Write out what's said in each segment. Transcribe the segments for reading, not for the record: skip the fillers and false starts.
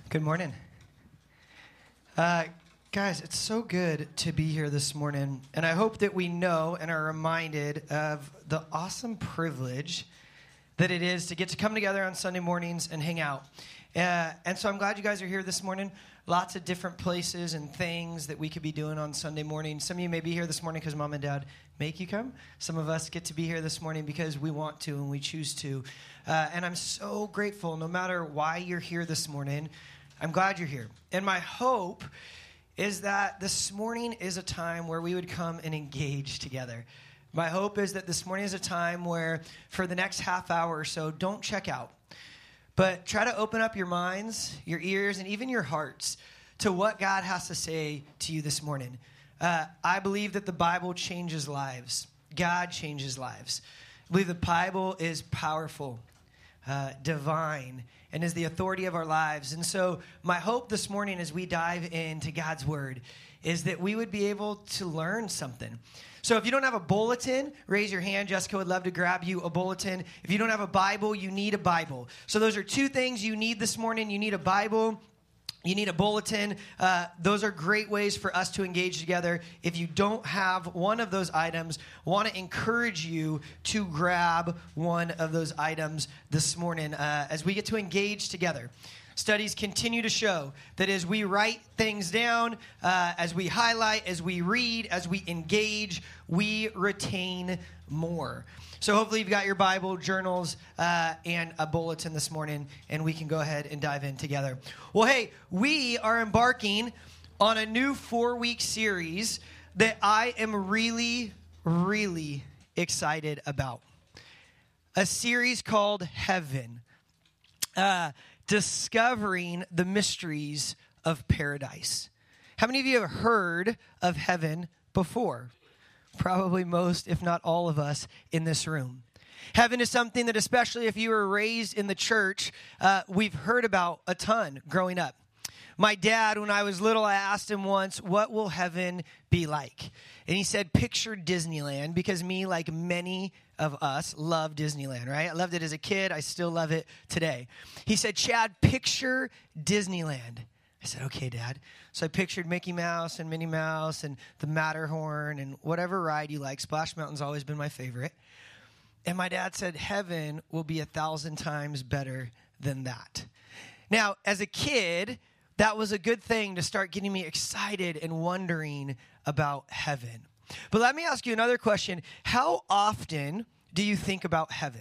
Good morning. Guys, it's so good to be here this morning, and I hope that we know and are reminded of the awesome privilege that it is to get to come together on Sunday mornings and hang out. And so I'm glad you guys are here this morning. Lots of different places and things that we could be doing on Sunday morning. Some of you may be here this morning because mom and dad make you come. Some of us get to be here this morning because we want to and we choose to. And I'm so grateful no matter why you're here this morning. I'm glad you're here. And my hope is that this morning is a time where we would come and engage together. My hope is that this morning is a time where for the next half hour or so, don't check out, but try to open up your minds, your ears, and even your hearts to what God has to say to you this morning. I believe that the Bible changes lives. God changes lives. I believe the Bible is powerful, divine, and is the authority of our lives. And so my hope this morning as we dive into God's word is that we would be able to learn something. So if you don't have a bulletin, raise your hand. Jessica would love to grab you a bulletin. If you don't have a Bible, you need a Bible. So those are two things you need this morning. You need a Bible. You need a bulletin. Those are great ways for us to engage together. If you don't have one of those items, want to encourage you to grab one of those items this morning as we get to engage together. Studies continue to show that as we write things down, as we highlight, as we read, as we engage, we retain more. So hopefully you've got your Bible, journals, and a bulletin this morning, and we can go ahead and dive in together. Well, hey, we are embarking on a new 4-week series that I am really, really excited about. A series called Heaven. Discovering the mysteries of paradise. How many of you have heard of heaven before? Probably most, if not all of us in this room. Heaven is something that, especially if you were raised in the church, we've heard about a ton growing up. My dad, when I was little, I asked him once, what will heaven be like? And he said, picture Disneyland, because me, like many of us, love Disneyland, right? I loved it as a kid. I still love it today. He said, Chad, picture Disneyland. I said, okay, Dad. So I pictured Mickey Mouse and Minnie Mouse and the Matterhorn and whatever ride you like. Splash Mountain's always been my favorite. And my dad said, heaven will be 1,000 times better than that. Now, as a kid, that was a good thing to start getting me excited and wondering about heaven. But let me ask you another question. How often do you think about heaven?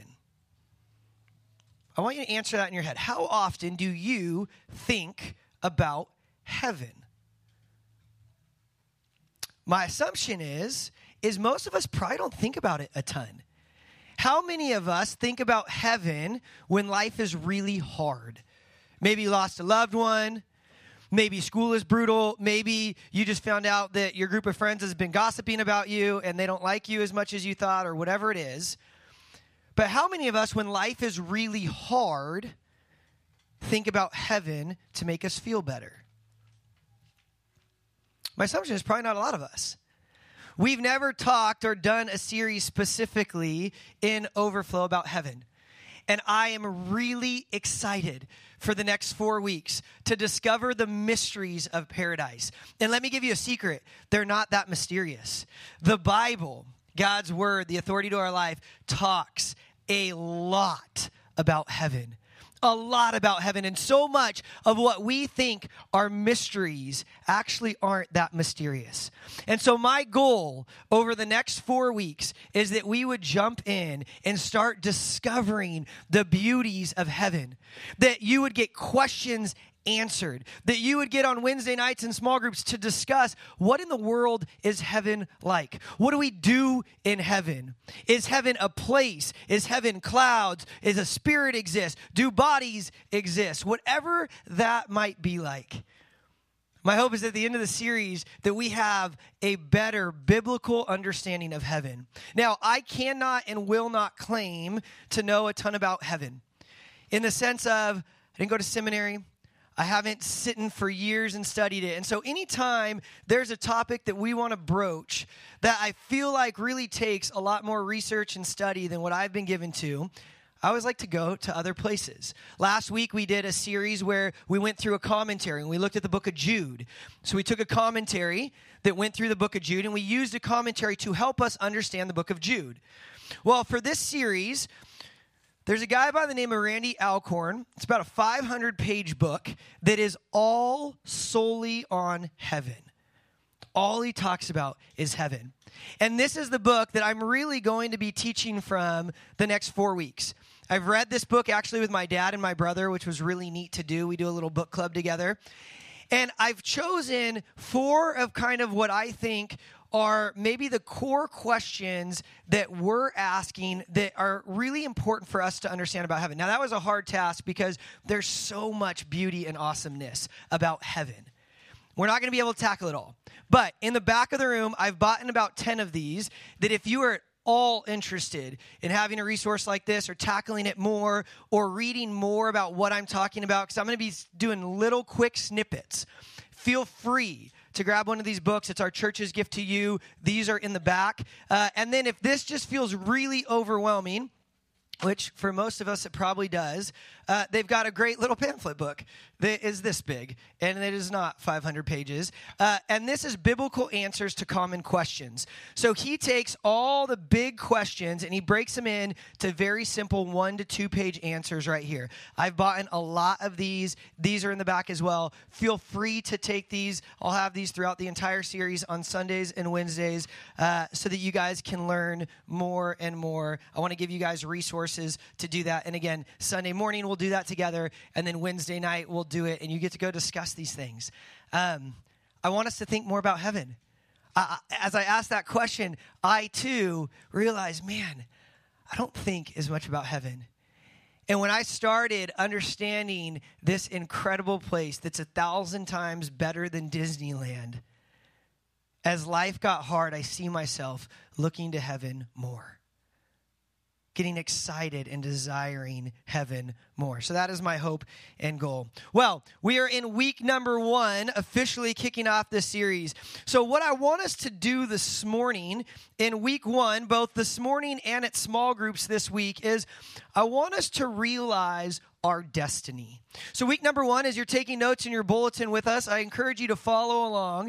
I want you to answer that in your head. How often do you think about heaven? My assumption is most of us probably don't think about it a ton. How many of us think about heaven when life is really hard? Maybe you lost a loved one. Maybe school is brutal. Maybe you just found out that your group of friends has been gossiping about you and they don't like you as much as you thought, or whatever it is. But how many of us, when life is really hard, think about heaven to make us feel better? My assumption is probably not a lot of us. We've never talked or done a series specifically in Overflow about heaven. And I am really excited for the next 4 weeks to discover the mysteries of paradise. And let me give you a secret. They're not that mysterious. The Bible, God's word, the authority to our life, talks a lot about heaven. A lot about heaven. And so much of what we think are mysteries actually aren't that mysterious. And so my goal over the next 4 weeks is that we would jump in and start discovering the beauties of heaven. That you would get questions answered. That you would get on Wednesday nights in small groups to discuss what in the world is heaven like? What do we do in heaven? Is heaven a place? Is heaven clouds? Is a spirit exist? Do bodies exist? Whatever that might be like. My hope is at the end of the series that we have a better biblical understanding of heaven. Now, I cannot and will not claim to know a ton about heaven in the sense of I didn't go to seminary. I haven't sitting for years and studied it. And so anytime there's a topic that we want to broach that I feel like really takes a lot more research and study than what I've been given to, I always like to go to other places. Last week, we did a series where we went through a commentary, and we looked at the book of Jude. So we took a commentary that went through the book of Jude, and we used a commentary to help us understand the book of Jude. Well, for this series, there's a guy by the name of Randy Alcorn. It's about a 500-page book that is all solely on heaven. All he talks about is heaven. And this is the book that I'm really going to be teaching from the next 4 weeks. I've read this book actually with my dad and my brother, which was really neat to do. We do a little book club together. And I've chosen 4 of kind of what I think are maybe the core questions that we're asking that are really important for us to understand about heaven. Now, that was a hard task because there's so much beauty and awesomeness about heaven. We're not going to be able to tackle it all. But in the back of the room, I've bought in about 10 of these that if you are all interested in having a resource like this or tackling it more or reading more about what I'm talking about, because I'm going to be doing little quick snippets, feel free to grab one of these books. It's our church's gift to you. These are in the back. And then if this just feels really overwhelming, which for most of us it probably does, they've got a great little pamphlet book that is this big, and it is not 500 pages. And this is Biblical Answers to Common Questions. So he takes all the big questions and he breaks them in to very simple 1 to 2 page answers right here. I've bought in a lot of these. These are in the back as well. Feel free to take these. I'll have these throughout the entire series on Sundays and Wednesdays so that you guys can learn more and more. I want to give you guys resources to do that. And again, Sunday morning we'll do that together, and then Wednesday night we'll do it, and you get to go discuss these things. I want us to think more about heaven. As I ask that question, I too realize, man, I don't think as much about heaven. And when I started understanding this incredible place that's 1,000 times better than Disneyland, as life got hard, I see myself looking to heaven more, getting excited and desiring heaven more. So that is my hope and goal. Well, we are in week number 1, officially kicking off this series. So what I want us to do this morning in week 1, both this morning and at small groups this week, is I want us to realize our destiny. So week number 1, as you're taking notes in your bulletin with us, I encourage you to follow along.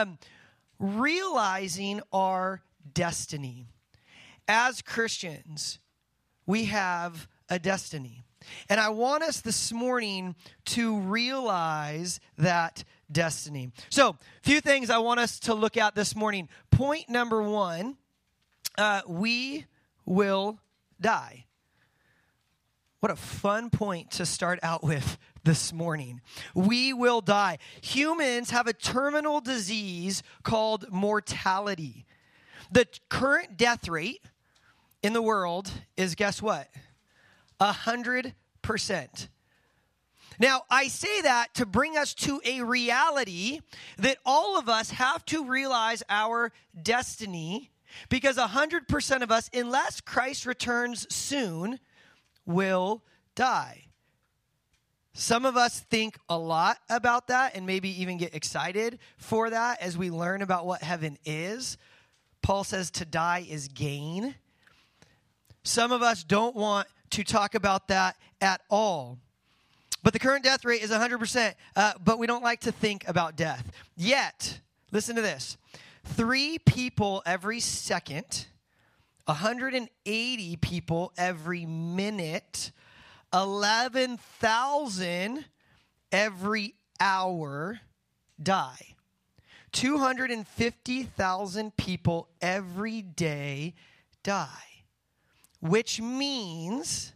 Realizing our destiny. As Christians, we have a destiny. And I want us this morning to realize that destiny. So, a few things I want us to look at this morning. Point number 1, we will die. What a fun point to start out with this morning. We will die. Humans have a terminal disease called mortality. The current death rate in the world is, guess what? 100%. Now, I say that to bring us to a reality that all of us have to realize our destiny, because 100% of us, unless Christ returns soon, will die. Some of us think a lot about that and maybe even get excited for that as we learn about what heaven is. Paul says to die is gain. Some of us don't want to talk about that at all. But the current death rate is 100%, but we don't like to think about death. Yet, listen to this, 3 people every second, 180 people every minute, 11,000 every hour die. 250,000 people every day die. Which means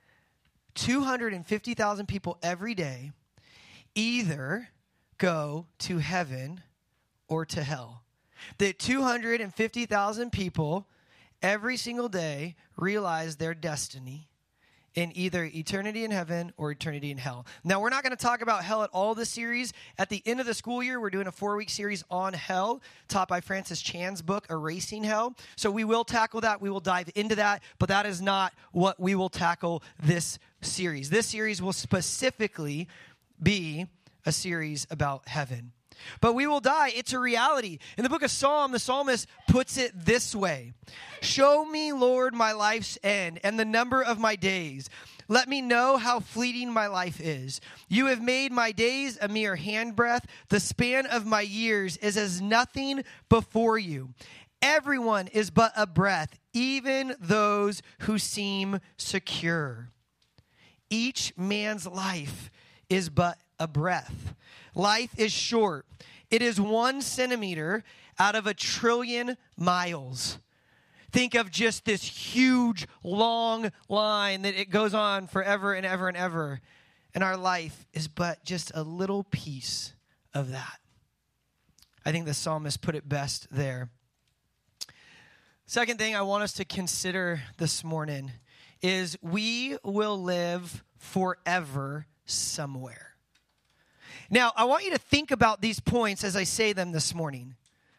250,000 people every day either go to heaven or to hell. That 250,000 people every single day realize their destiny in either eternity in heaven or eternity in hell. Now, we're not going to talk about hell at all this series. At the end of the school year, we're doing a 4-week series on hell, taught by Francis Chan's book, Erasing Hell. So we will tackle that. We will dive into that, but that is not what we will tackle this series. This series will specifically be a series about heaven. But we will die. It's a reality. In the book of Psalm, the psalmist puts it this way. Show me, Lord, my life's end and the number of my days. Let me know how fleeting my life is. You have made my days a mere handbreadth. The span of my years is as nothing before you. Everyone is but a breath, even those who seem secure. Each man's life is but a breath. Life is short. It is 1 centimeter out of 1 trillion miles. Think of just this huge, long line that it goes on forever and ever and ever. And our life is but just a little piece of that. I think the psalmist put it best there. Second thing I want us to consider this morning is we will live forever somewhere. Now, I want you to think about these points as I say them this morning.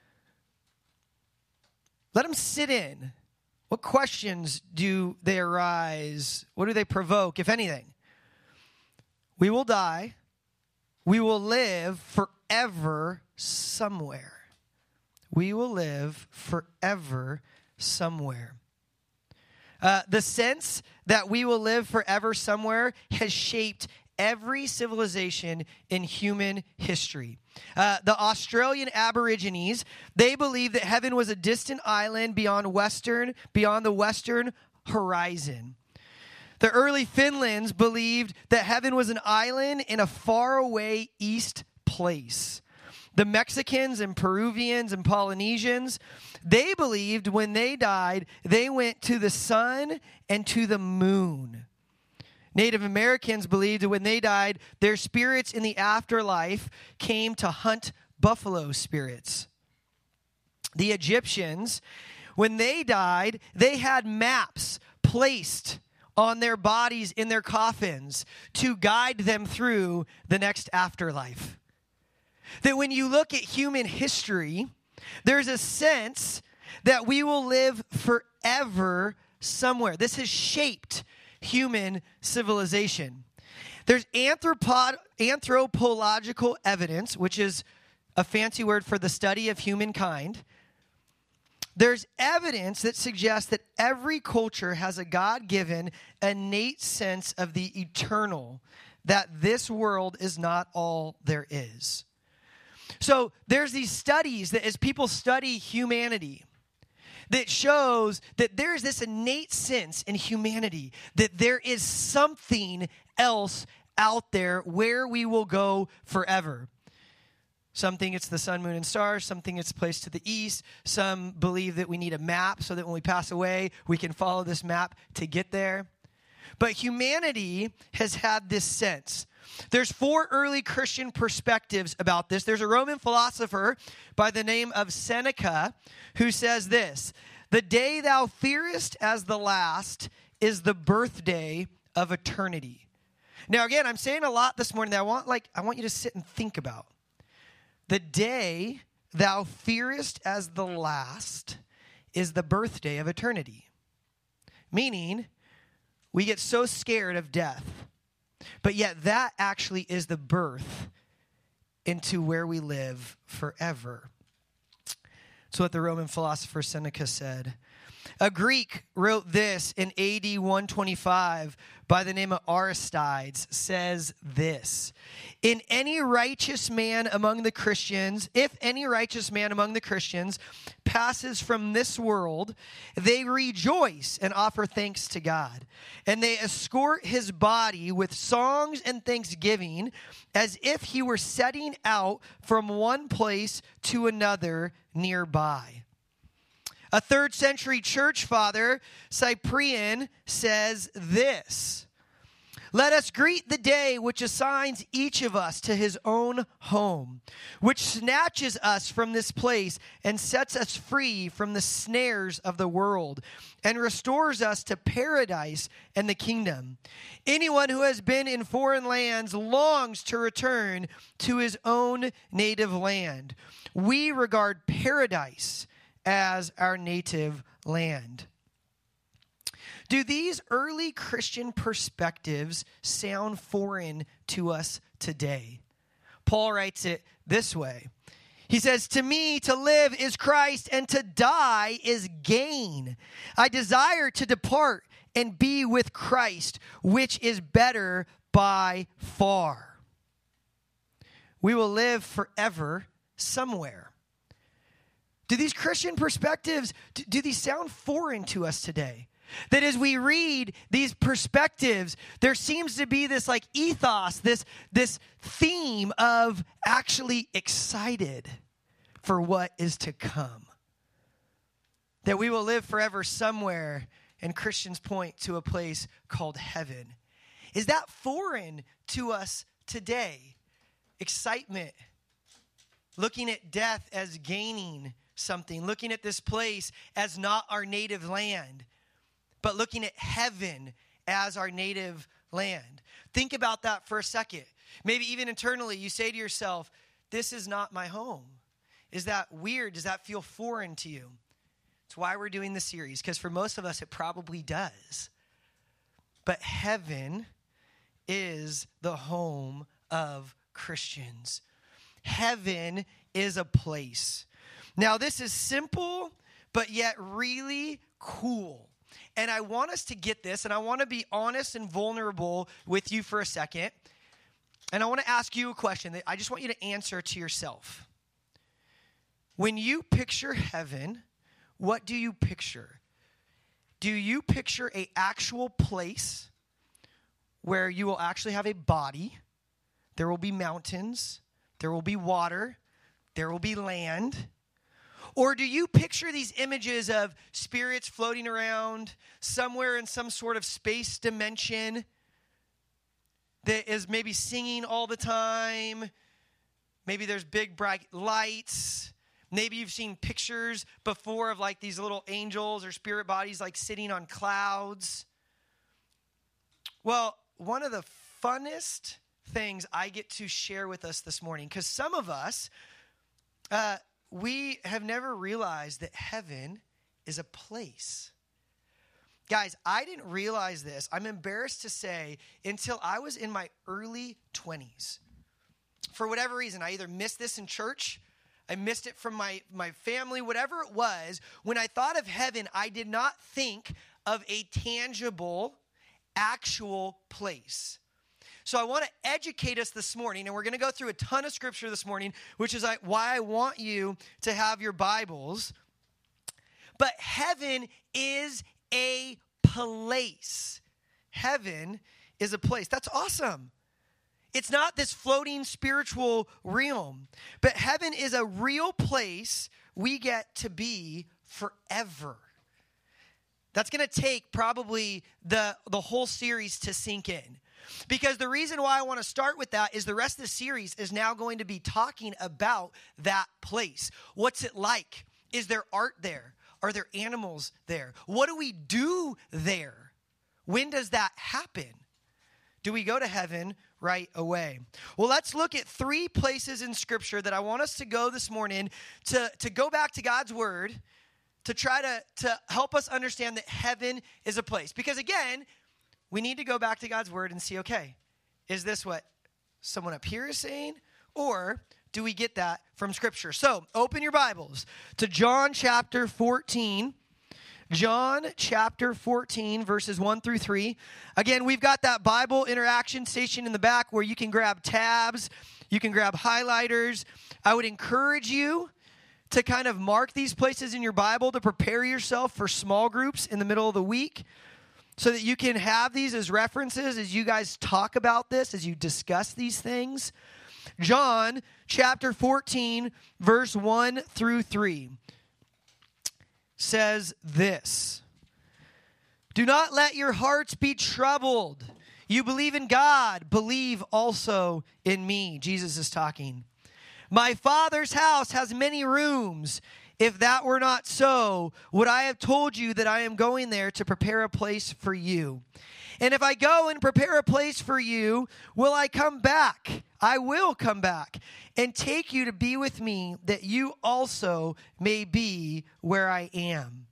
Let them sit in. What questions do they arise? What do they provoke, if anything? We will die. We will live forever somewhere. We will live forever somewhere. The sense that we will live forever somewhere has shaped every civilization in human history. The Australian Aborigines, they believed that heaven was a distant island beyond the western horizon. The early Finlands believed that heaven was an island in a faraway east place. The Mexicans and Peruvians and Polynesians, they believed when they died, they went to the sun and to the moon. Native Americans believed that when they died, their spirits in the afterlife came to hunt buffalo spirits. The Egyptians, when they died, they had maps placed on their bodies in their coffins to guide them through the next afterlife. That when you look at human history, there's a sense that we will live forever somewhere. This has shaped human civilization. There's anthropological evidence, which is a fancy word for the study of humankind. There's evidence that suggests that every culture has a God-given, innate sense of the eternal, that this world is not all there is. So there's these studies that as people study humanity, that shows that there's this innate sense in humanity that there is something else out there where we will go forever. Some think it's the sun, moon, and stars. Some think it's placed to the east. Some believe that we need a map so that when we pass away, we can follow this map to get there. But humanity has had this sense. There's 4 early Christian perspectives about this. There's a Roman philosopher by the name of Seneca who says this: the day thou fearest as the last is the birthday of eternity. Now, again, I'm saying a lot this morning that I want you to sit and think about. The day thou fearest as the last is the birthday of eternity. Meaning, we get so scared of death, but yet that actually is the birth into where we live forever. That's what the Roman philosopher Seneca said. A Greek wrote this in AD 125 by the name of Aristides, says this: if any righteous man among the Christians passes from this world, they rejoice and offer thanks to God. And they escort his body with songs and thanksgiving as if he were setting out from one place to another nearby. A 3rd century church father, Cyprian, says this: let us greet the day which assigns each of us to his own home, which snatches us from this place and sets us free from the snares of the world and restores us to paradise and the kingdom. Anyone who has been in foreign lands longs to return to his own native land. We regard paradise as our native land. Do these early Christian perspectives sound foreign to us today? Paul writes it this way. He says, to me, to live is Christ, and to die is gain. I desire to depart and be with Christ, which is better by far. We will live forever somewhere. Do these Christian perspectives, do these sound foreign to us today? That as we read these perspectives, there seems to be this like ethos, this theme of actually excited for what is to come. That we will live forever somewhere, and Christians point to a place called heaven. Is that foreign to us today? Excitement, looking at death as gaining something, looking at this place as not our native land, but looking at heaven as our native land. Think about that for a second. Maybe even internally, you say to yourself, this is not my home. Is that weird? Does that feel foreign to you? It's why we're doing this series, because for most of us, it probably does. But heaven is the home of Christians. Heaven is a place. Now, this is simple, but yet really cool. And I want us to get this, and I want to be honest and vulnerable with you for a second. And I want to ask you a question that I just want you to answer to yourself. When you picture heaven, what do you picture? Do you picture an actual place where you will actually have a body? There will be mountains, there will be water, there will be land. Or do you picture these images of spirits floating around somewhere in some sort of space dimension that is maybe singing all the time? Maybe there's big bright lights. Maybe you've seen pictures before of like these little angels or spirit bodies like sitting on clouds. Well, one of the funnest things I get to share with us this morning, because some of us, we have never realized that heaven is a place. Guys, I didn't realize this, I'm embarrassed to say, until I was in my early 20s. For whatever reason, I either missed this in church, I missed it from my family, whatever it was. When I thought of heaven, I did not think of a tangible, actual place. So I want to educate us this morning, and we're going to go through a ton of scripture this morning, which is why I want you to have your Bibles. But heaven is a place. Heaven is a place. That's awesome. It's not this floating spiritual realm, but heaven is a real place we get to be forever. That's going to take probably the whole series to sink in. Because the reason why I want to start with that is the rest of the series is now going to be talking about that place. What's it like? Is there art there? Are there animals there? What do we do there? When does that happen? Do we go to heaven right away? Well, let's look at 3 places in Scripture that I want us to go this morning to go back to God's Word to try to help us understand that heaven is a place. Because again, we need to go back to God's Word and see, okay, is this what someone up here is saying? Or do we get that from Scripture? So open your Bibles to John chapter 14. John chapter 14, verses 1 through 3. Again, we've got that Bible interaction station in the back where you can grab tabs, you can grab highlighters. I would encourage you to kind of mark these places in your Bible to prepare yourself for small groups in the middle of the week so that you can have these as references as you guys talk about this, as you discuss these things. John chapter 14, verse 1 through 3. Says this: do not let your hearts be troubled. You believe in God, believe also in me. Jesus is talking. My Father's house has many rooms. If that were not so, would I have told you that I am going there to prepare a place for you? And if I go and prepare a place for you, will I come back? I will come back and take you to be with me, that you also may be where I am.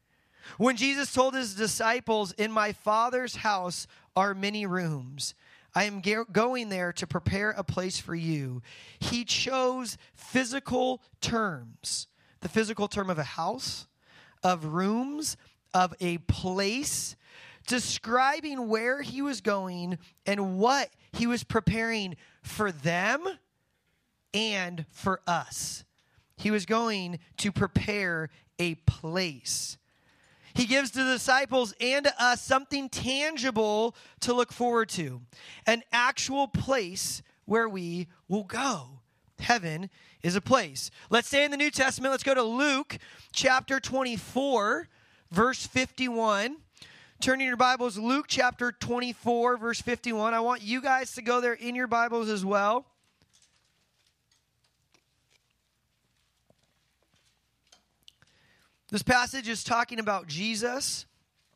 When Jesus told his disciples, in my Father's house are many rooms, I am going there to prepare a place for you. He chose physical terms. The physical term of a house, of rooms, of a place, describing where he was going and what he was preparing for them and for us. He was going to prepare a place. He gives the disciples and to us something tangible to look forward to, an actual place where we will go. Heaven is a place. Let's stay in the New Testament. Let's go to Luke chapter 24, verse 51. Turning your Bibles, Luke chapter 24, verse 51. I want you guys to go there in your Bibles as well. This passage is talking about Jesus.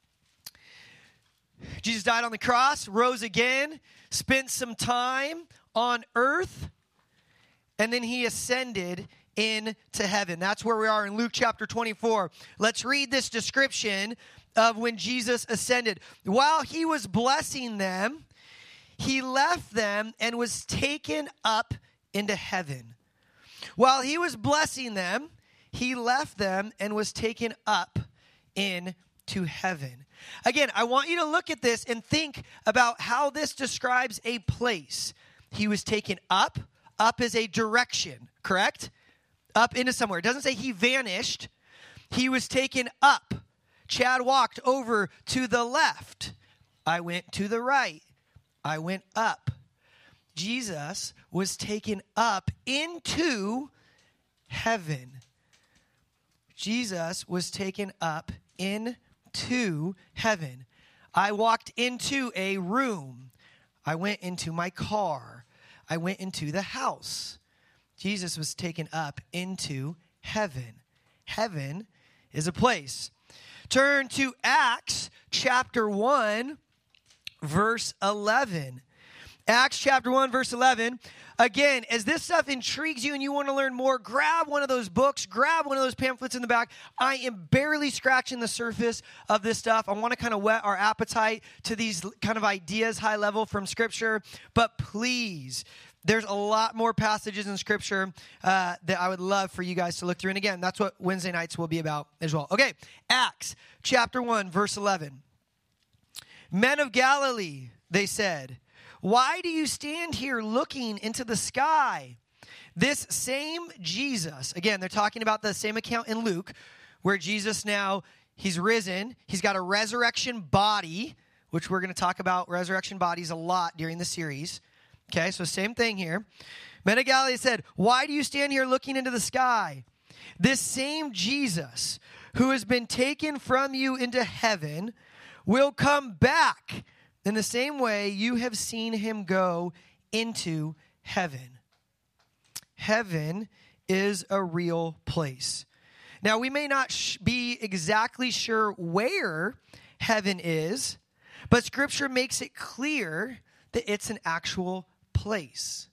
Jesus died on the cross, rose again, spent some time on earth, and then he ascended into heaven. That's where we are in Luke chapter 24. Let's read this description of when Jesus ascended. While he was blessing them, he left them and was taken up into heaven. While he was blessing them, he left them and was taken up into heaven. Again, I want you to look at this and think about how this describes a place. He was taken up. Up is a direction, correct? Up into somewhere. It doesn't say he vanished. He was taken up. Chad walked over to the left. I went to the right. I went up. Jesus was taken up into heaven. Jesus was taken up into heaven. I walked into a room. I went into my car. I went into the house. Jesus was taken up into heaven. Heaven is a place. Turn to Acts chapter 1, verse 11. Acts chapter 1, verse 11. Again, as this stuff intrigues you and you want to learn more, grab one of those books, grab one of those pamphlets in the back. I am barely scratching the surface of this stuff. I want to kind of whet our appetite to these kind of ideas, high level from Scripture. But please, there's a lot more passages in Scripture that I would love for you guys to look through. And again, that's what Wednesday nights will be about as well. Okay, Acts chapter 1, verse 11. Men of Galilee, they said, why do you stand here looking into the sky? This same Jesus, again, they're talking about the same account in Luke, where Jesus now, he's risen. He's got a resurrection body, which we're going to talk about resurrection bodies a lot during the series. Okay, so same thing here. Men of Galilee said, why do you stand here looking into the sky? This same Jesus who has been taken from you into heaven will come back in the same way you have seen him go into heaven. Heaven is a real place. Now, we may not be exactly sure where heaven is, but Scripture makes it clear that it's an actual place.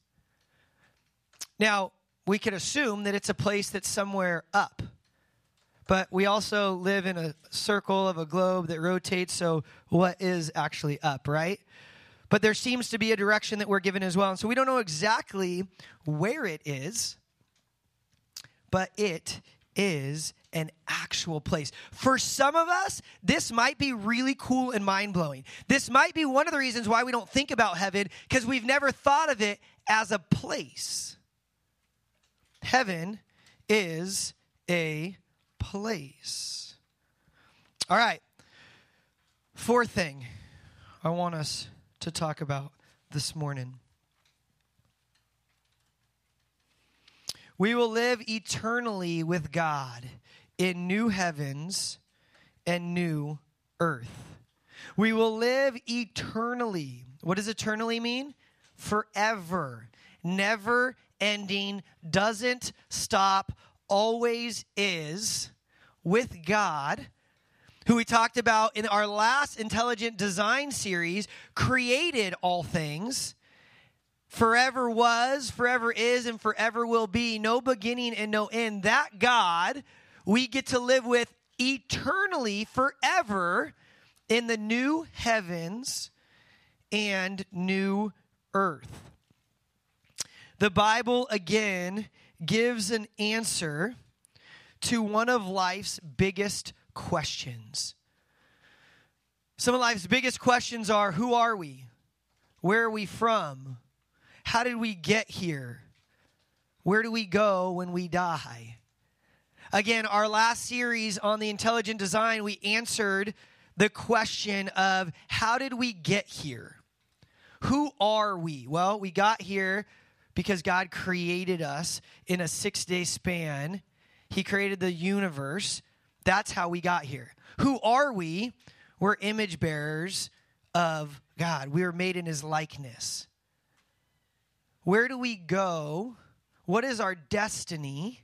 Now, we could assume that it's a place that's somewhere up. But we also live in a circle of a globe that rotates, so what is actually up, right? But there seems to be a direction that we're given as well. And so we don't know exactly where it is, but it is an actual place. For some of us, this might be really cool and mind-blowing. This might be one of the reasons why we don't think about heaven, because we've never thought of it as a place. Heaven is a place. All right. Fourth thing I want us to talk about this morning. We will live eternally with God in new heavens and new earth. We will live eternally. What does eternally mean? Forever. Never ending. Doesn't stop. Always is. With God, who we talked about in our last Intelligent Design series, created all things, forever was, forever is, and forever will be, no beginning and no end. That God we get to live with eternally, forever, in the new heavens and new earth. The Bible, again, gives an answer to one of life's biggest questions. Some of life's biggest questions are, who are we? Where are we from? How did we get here? Where do we go when we die? Again, our last series on the intelligent design, we answered the question of, how did we get here? Who are we? Well, we got here because God created us in a 6-day span. He created the universe. That's how we got here. Who are we? We're image bearers of God. We were made in his likeness. Where do we go? What is our destiny?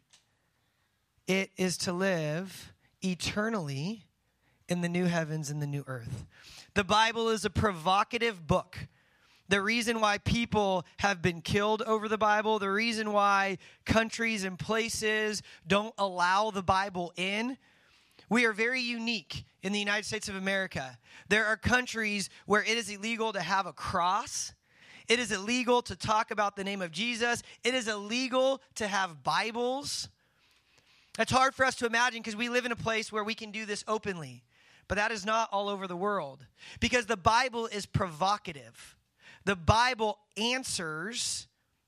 It is to live eternally in the new heavens and the new earth. The Bible is a provocative book. The reason why people have been killed over the Bible, the reason why countries and places don't allow the Bible in, we are very unique in the United States of America. There are countries where it is illegal to have a cross. It is illegal to talk about the name of Jesus. It is illegal to have Bibles. That's hard for us to imagine because we live in a place where we can do this openly. But that is not all over the world because the Bible is provocative. The Bible answers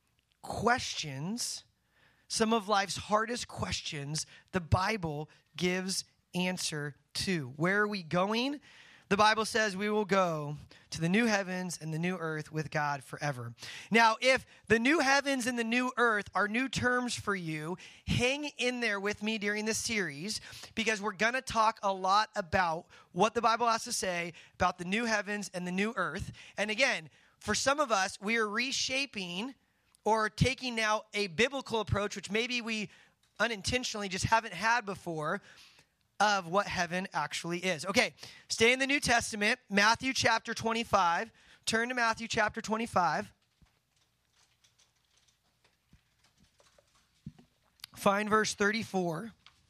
questions, some of life's hardest questions, the Bible gives answer to. Where are we going? The Bible says we will go to the new heavens and the new earth with God forever. Now, if the new heavens and the new earth are new terms for you, hang in there with me during this series because we're going to talk a lot about what the Bible has to say about the new heavens and the new earth. And again, for some of us, we are reshaping or taking now a biblical approach, which maybe we unintentionally just haven't had before, of what heaven actually is. Okay, stay in the New Testament, Matthew chapter 25. Turn to Matthew chapter 25. Find verse 34.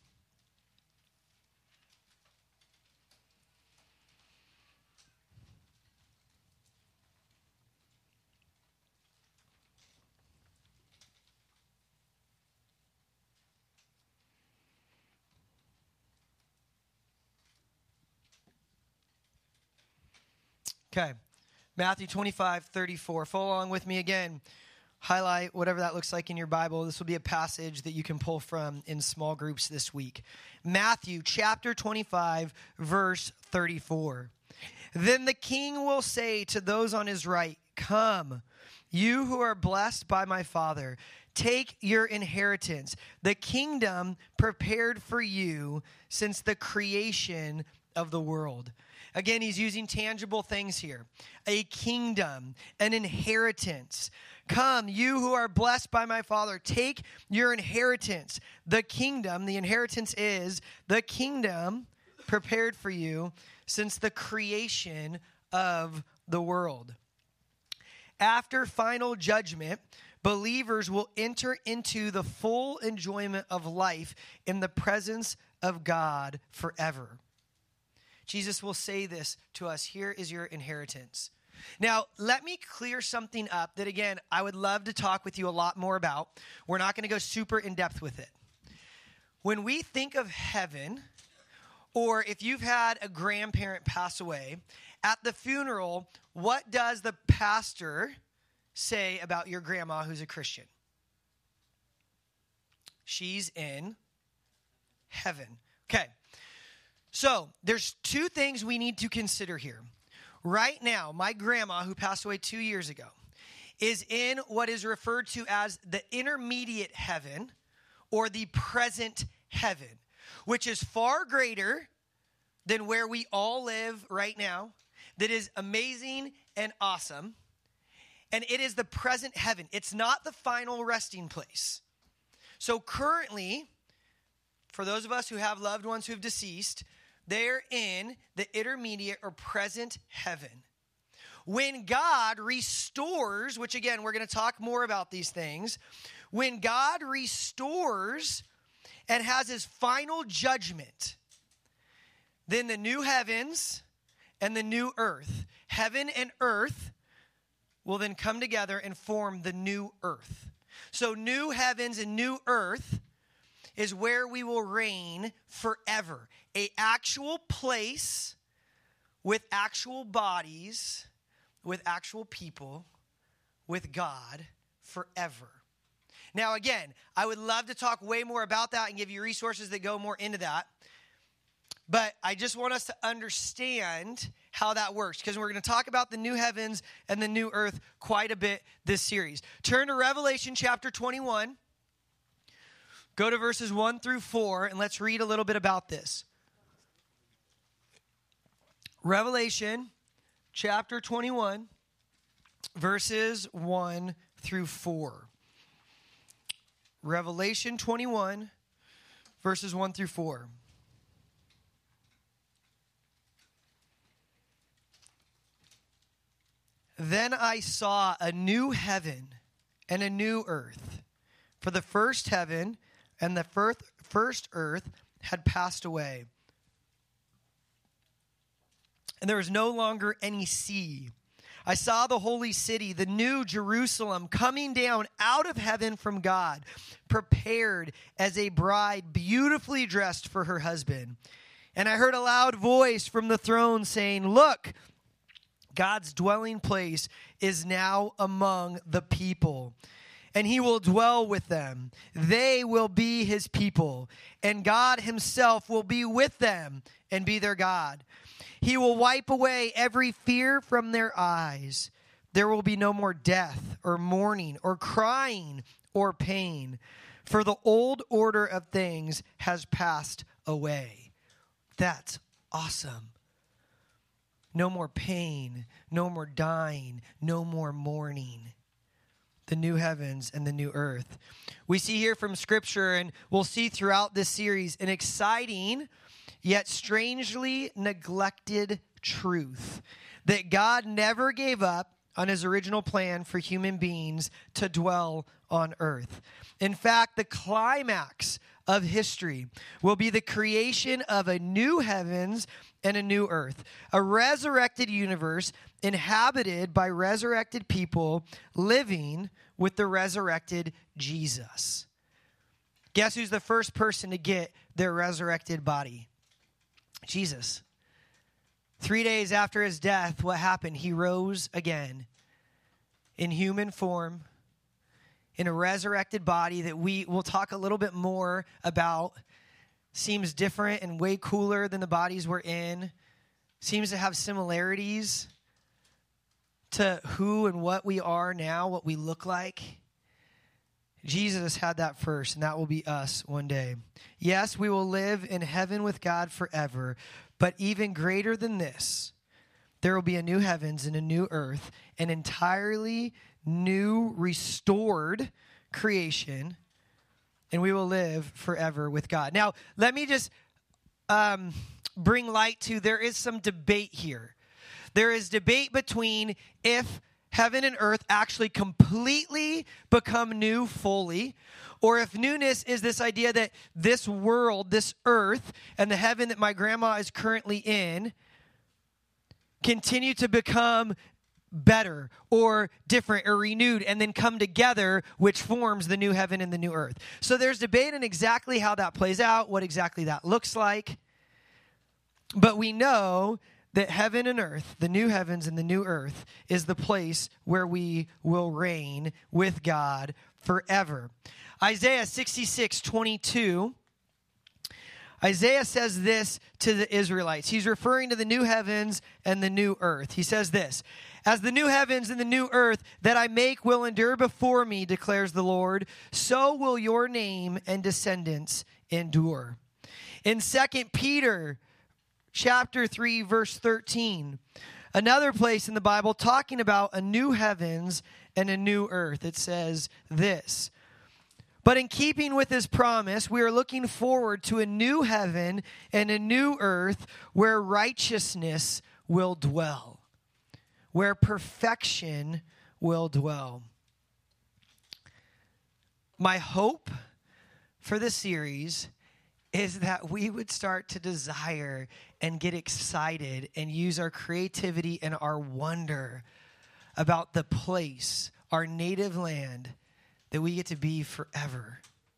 Okay, Matthew 25, 34. Follow along with me again. Highlight whatever that looks like in your Bible. This will be a passage that you can pull from in small groups this week. Matthew chapter 25, verse 34. Then the king will say to those on his right, "Come, you who are blessed by my Father, take your inheritance, the kingdom prepared for you since the creation of the world." Again, he's using tangible things here. A kingdom, an inheritance. Come, you who are blessed by my Father, take your inheritance. The kingdom, the inheritance is the kingdom prepared for you since the creation of the world. After final judgment, believers will enter into the full enjoyment of life in the presence of God forever. Jesus will say this to us, here is your inheritance. Now, let me clear something up that, again, I would love to talk with you a lot more about. We're not going to go super in depth with it. When we think of heaven, or if you've had a grandparent pass away, at the funeral, what does the pastor say about your grandma who's a Christian? She's in heaven. Okay. So there's two things we need to consider here. Right now, my grandma, who passed away 2 years ago, is in what is referred to as the intermediate heaven or the present heaven, which is far greater than where we all live right now, that is amazing and awesome. And it is the present heaven. It's not the final resting place. So currently, for those of us who have loved ones who have deceased, they're in the intermediate or present heaven. When God restores, which again, we're going to talk more about these things. When God restores and has his final judgment, then the new heavens and the new earth, heaven and earth will then come together and form the new earth. So new heavens and new earth is where we will reign forever. An actual place with actual bodies, with actual people, with God forever. Now, again, I would love to talk way more about that and give you resources that go more into that. But I just want us to understand how that works, because we're going to talk about the new heavens and the new earth quite a bit this series. Turn to Revelation chapter 21. Go to verses 1 through 4, and let's read a little bit about this. Revelation chapter 21, verses 1 through 4. Revelation 21, verses 1 through 4. Then I saw a new heaven and a new earth, for the first heaven and the first earth had passed away, and there was no longer any sea. I saw the holy city, the new Jerusalem, coming down out of heaven from God, prepared as a bride beautifully dressed for her husband. And I heard a loud voice from the throne saying, "Look, God's dwelling place is now among the people, and he will dwell with them. They will be his people, and God himself will be with them and be their God. He will wipe away every fear from their eyes. There will be no more death or mourning or crying or pain, for the old order of things has passed away." That's awesome. No more pain, no more dying, no more mourning. The new heavens and the new earth. We see here from Scripture, and we'll see throughout this series, an exciting yet strangely neglected truth that God never gave up on his original plan for human beings to dwell on earth. In fact, the climax of history will be the creation of a new heavens and a new earth, a resurrected universe inhabited by resurrected people living with the resurrected Jesus. Guess who's the first person to get their resurrected body? Jesus. 3 days after his death, what happened? He rose again in human form, in a resurrected body that we will talk a little bit more about. Seems different and way cooler than the bodies we're in. Seems to have similarities to who and what we are now, what we look like. Jesus had that first, and that will be us one day. Yes, we will live in heaven with God forever, but even greater than this, there will be a new heavens and a new earth, an entirely new, restored creation, and we will live forever with God. Now, let me just bring light to, there is some debate here. There is debate between if heaven and earth actually completely become new fully, or if newness is this idea that this world, this earth, and the heaven that my grandma is currently in continue to become better or different or renewed and then come together, which forms the new heaven and the new earth. So there's debate on exactly how that plays out, what exactly that looks like. But we know that heaven and earth, the new heavens and the new earth, is the place where we will reign with God forever. Isaiah 66:22. Isaiah says this to the Israelites. He's referring to the new heavens and the new earth. He says this, "As the new heavens and the new earth that I make will endure before me, declares the Lord, so will your name and descendants endure." In 2 Peter chapter 3, verse 13, another place in the Bible talking about a new heavens and a new earth, it says this, "But in keeping with his promise, we are looking forward to a new heaven and a new earth where righteousness will dwell, where perfection will dwell." My hope for this series is that we would start to desire and get excited and use our creativity and our wonder about the place, our native land, that we get to be forever.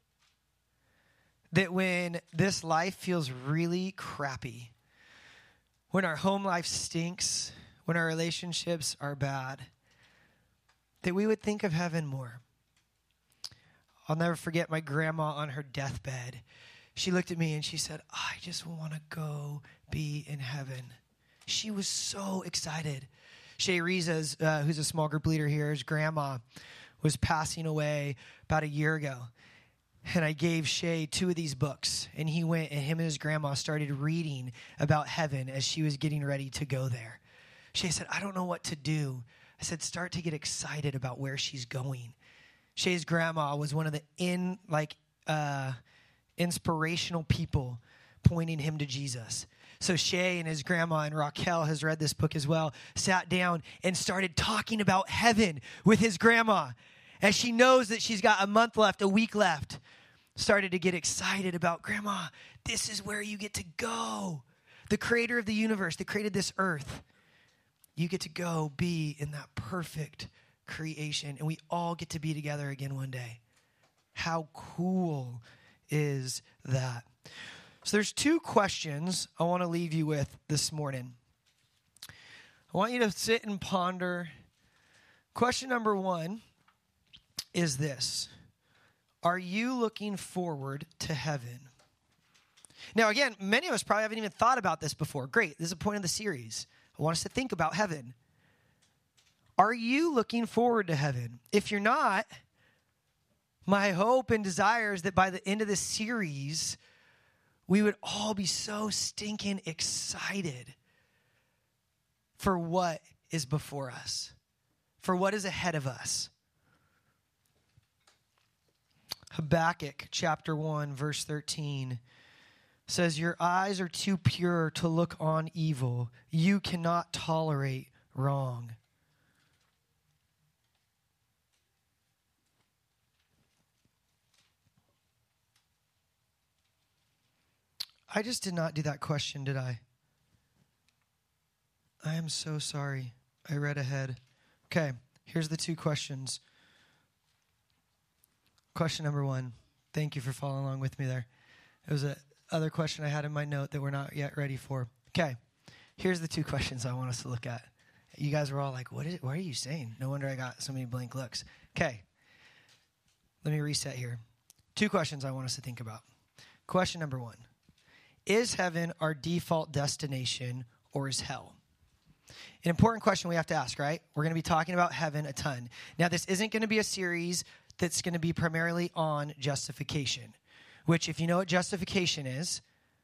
That when this life feels really crappy, when our home life stinks, when our relationships are bad, that we would think of heaven more. I'll never forget my grandma on her deathbed. She looked at me and she said, I just want to go be in heaven. She was so excited. Shay Riza's, who's a small group leader here, his grandma was passing away about a year ago. And I gave Shay 2 of these books. And he went, and him and his grandma started reading about heaven as she was getting ready to go there. Shay said, I don't know what to do. I said, start to get excited about where she's going. Shay's grandma was one of the inspirational people pointing him to Jesus. So Shay and his grandma, and Raquel has read this book as well, sat down and started talking about heaven with his grandma. As she knows that she's got a month left, a week left, started to get excited about, Grandma, this is where you get to go. The creator of the universe that created this earth. You get to go be in that perfect creation, and we all get to be together again one day. How cool is that? So there's 2 questions I want to leave you with this morning. I want you to sit and ponder. Question number 1 is this: are you looking forward to heaven? Now, again, many of us probably haven't even thought about this before. Great, this is the point of the series. I want us to think about heaven. Are you looking forward to heaven? If you're not, my hope and desire is that by the end of this series, we would all be so stinking excited for what is before us, for what is ahead of us. Habakkuk chapter 1, verse 13 says, your eyes are too pure to look on evil. You cannot tolerate wrong. I just did not do that question, did I? I am so sorry. I read ahead. Okay, here's the 2 questions. Question number 1. Thank you for following along with me there. It was a other question I had in my note that we're not yet ready for. Okay, here's the 2 questions I want us to look at. You guys were all like, what are you saying? No wonder I got so many blank looks. Okay, let me reset here. 2 questions I want us to think about. Question number 1. Is heaven our default destination, or is hell? An important question we have to ask, right? We're going to be talking about heaven a ton. Now, this isn't going to be a series that's going to be primarily on justification, which, if you know what justification is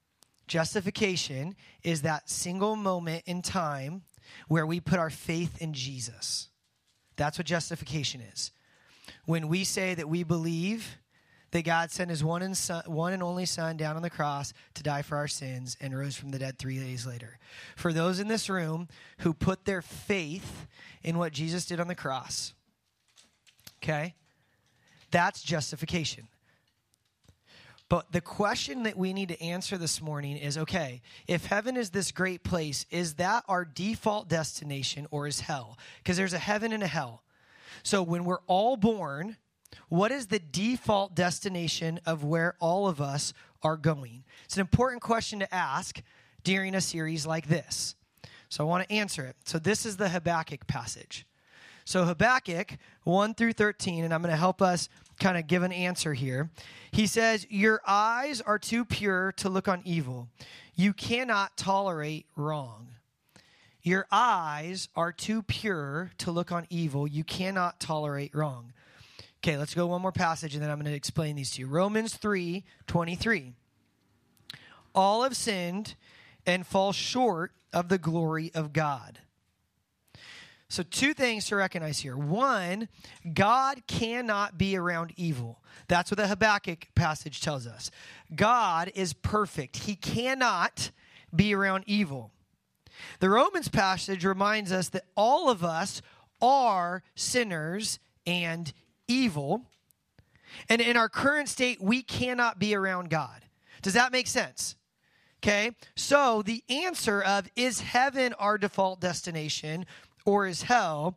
that single moment in time where we put our faith in Jesus. That's what justification is. When we say that we believe that God sent his one and only Son down on the cross to die for our sins and rose from the dead 3 days later. For those in this room who put their faith in what Jesus did on the cross, okay, that's justification. But the question that we need to answer this morning is, okay, if heaven is this great place, is that our default destination, or is hell? Because there's a heaven and a hell. So when we're all born, what is the default destination of where all of us are going? It's an important question to ask during a series like this. So I want to answer it. So this is the Habakkuk passage. So Habakkuk 1 through 13, and I'm going to help us kind of give an answer here. He says, your eyes are too pure to look on evil. You cannot tolerate wrong. Your eyes are too pure to look on evil. You cannot tolerate wrong. Okay, let's go one more passage, and then I'm going to explain these to you. Romans 3:23. All have sinned and fall short of the glory of God. So 2 things to recognize here. 1, God cannot be around evil. That's what the Habakkuk passage tells us. God is perfect. He cannot be around evil. The Romans passage reminds us that all of us are sinners and evil. And in our current state, we cannot be around God. Does that make sense? Okay, so the answer of, is heaven our default destination, or is hell?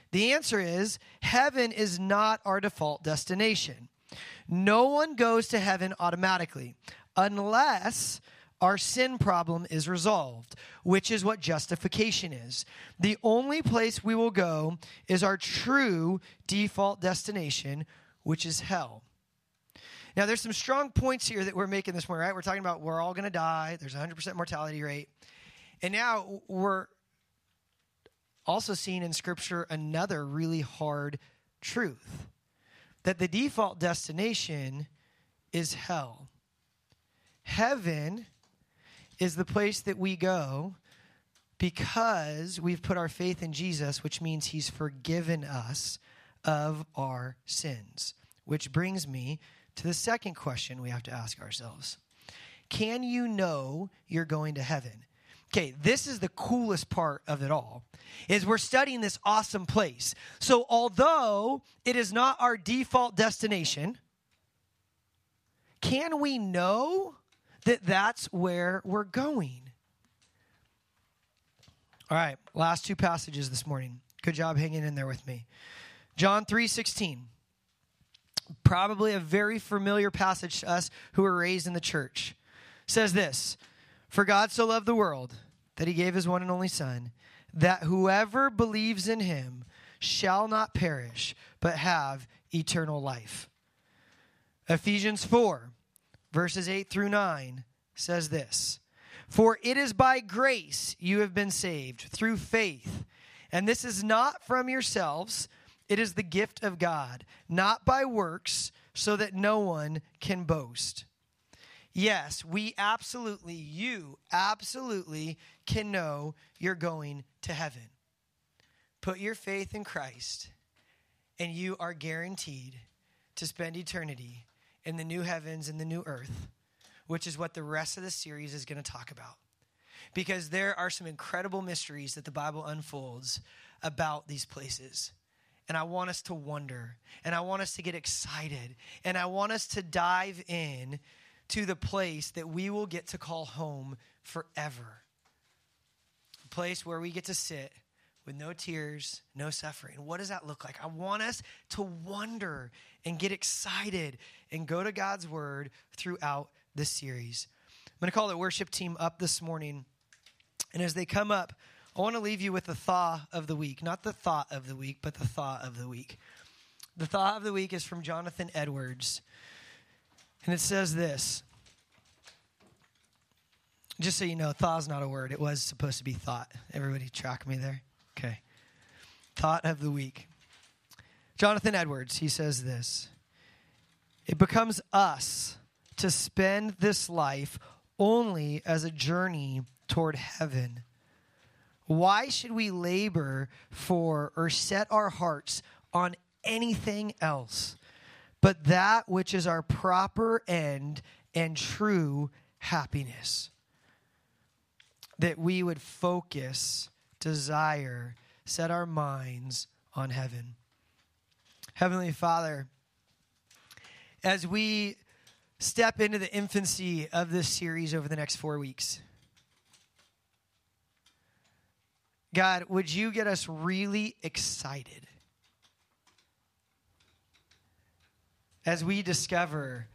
The answer is heaven is not our default destination. No one goes to heaven automatically unless our sin problem is resolved, which is what justification is. The only place we will go is our true default destination, which is hell. Now, there's some strong points here that we're making this morning, right? We're talking about we're all going to die. There's a 100% mortality rate. And now we're also seeing in Scripture another really hard truth, that the default destination is hell. Heaven is the place that we go because we've put our faith in Jesus, which means he's forgiven us of our sins. Which brings me to the second question we have to ask ourselves. Can you know you're going to heaven? Okay, this is the coolest part of it all, is we're studying this awesome place. So although it is not our default destination, can we know that that's where we're going? All right, last two passages this morning. Good job hanging in there with me. John 3:16. Probably a very familiar passage to us who were raised in the church. Says this, "For God so loved the world that he gave his one and only Son, that whoever believes in him shall not perish, but have eternal life." Ephesians 4, verses 8 through 9 says this, "For it is by grace you have been saved through faith, and this is not from yourselves, it is the gift of God, not by works, so that no one can boast." Yes, you absolutely can know you're going to heaven. Put your faith in Christ, and you are guaranteed to spend eternity in the new heavens and the new earth, which is what the rest of the series is going to talk about. Because there are some incredible mysteries that the Bible unfolds about these places. And I want us to wonder, and I want us to get excited, and I want us to dive in to the place that we will get to call home forever. A place where we get to sit with no tears, no suffering. What does that look like? I want us to wonder and get excited and go to God's word throughout this series. I'm going to call the worship team up this morning. And as they come up, I want to leave you with the thought of the week. Not the thought of the week, but the thought of the week. The thought of the week is from Jonathan Edwards. And it says this. Just so you know, thought is not a word. It was supposed to be thought. Everybody track me there? Okay. Thought of the week. Jonathan Edwards, he says this. "It becomes us to spend this life only as a journey toward heaven. Why should we labor for or set our hearts on anything else but that which is our proper end and true happiness? That we would focus, desire, set our minds on heaven." Heavenly Father, as we step into the infancy of this series over the next 4 weeks, God, would you get us really excited as we discover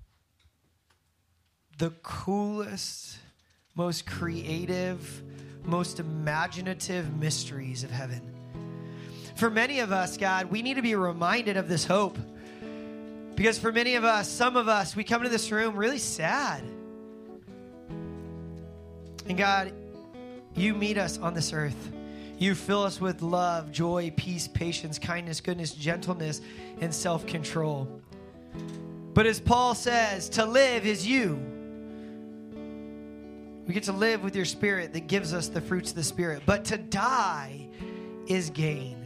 the coolest, most creative, most imaginative mysteries of heaven? For many of us, God, we need to be reminded of this hope. Because for many of us, some of us, we come to this room really sad. And God, you meet us on this earth. You fill us with love, joy, peace, patience, kindness, goodness, gentleness, and self-control. But as Paul says, to live is you. We get to live with your Spirit that gives us the fruits of the Spirit. But to die is gain.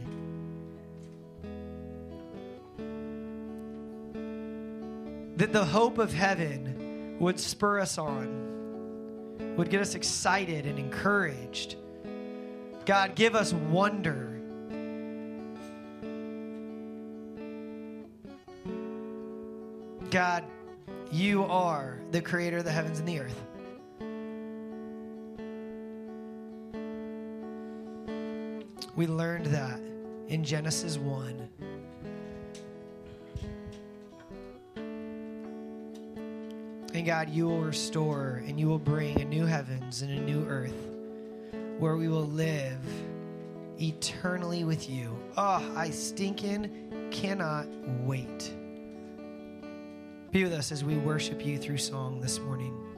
That the hope of heaven would spur us on, would get us excited and encouraged. God, give us wonder. God, you are the creator of the heavens and the earth. We learned that in Genesis 1. And God, you will restore and you will bring a new heavens and a new earth where we will live eternally with you. Oh, I stinking cannot wait. Be with us as we worship you through song this morning.